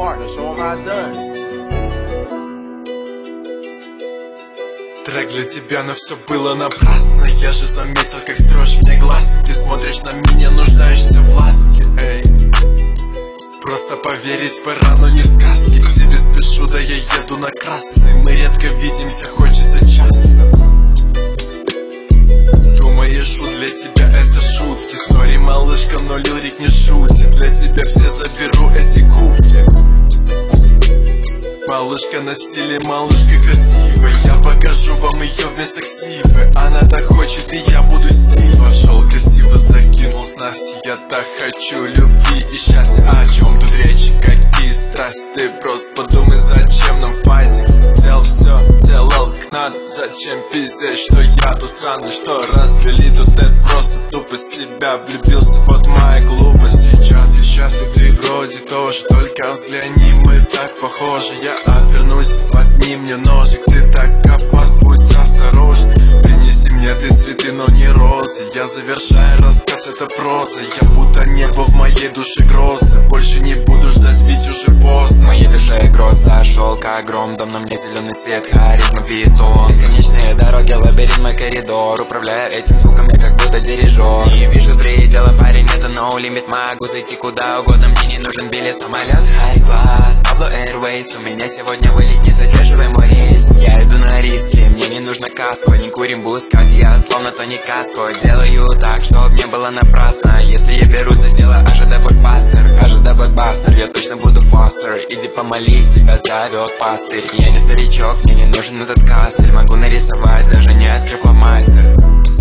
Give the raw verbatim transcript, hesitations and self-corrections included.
partner, show him how it's done. Трек для тебя, но все было напрасно. Я же заметил, как строишь мне глаз. Ты смотришь на меня, нуждаешься в ласке. Эй, просто поверить пора, но не в сказки. К тебе спешу, да я еду на красный. Мы редко видимся, хочется часто. Думаешь, шут для тебя это шутки. Сори, малышка, но лирик не шутит. Для тебя все заберу эти куфли. Малышка на стиле, малышка красивая. Я покажу вам ее вместо ксивы. Она так хочет, и я буду с ней. Вошел красиво, закинул снасти. Я так хочу любви и счастья. О чем тут речь, какие страсти? Ты просто подумай, зачем нам файтинг? Делал все, делал как надо. Зачем пиздеть, что я тут странный? Что развели тут это просто тупость. Тебя влюбился, вот моя глупость. Сейчас я счастлив, ты вроде тоже. Только взгляни, мы так похожи. Я отвернусь, воткни мне ножик. Ты так опас, будь осторожен. Принеси мне ты цветы, но не розы. Я завершаю рассказ, это проза. Я будто небо в моей душе грозы. Больше не буду ждать, ведь уже поздно. В моей душе гроза, шел как гром. Дом на мне зеленый цвет, харизма бетон. Бесконечные дороги, лабиринт, мой коридор. Управляю этим звуком, я как будто дирижер. Не вижу предела, парень, это no limit. Могу зайти куда угодно, мне не нужен билет. Самолет high class, Pablo Airways. У меня сегодня вылет, не задерживай мой рейс. Я иду на риски, мне не нужно каско. Не курим бускать, я словно Тони Каско. Делаю так, чтоб не было напрасно. Если я берусь за дело, ожидай блокбастер. Ожидай блокбастер, я точно буду фастер. Иди помолись, тебя зовет пастырь. Я не старичок, мне не нужен этот кастель. Могу нарисовать, даже не открыв фломастер.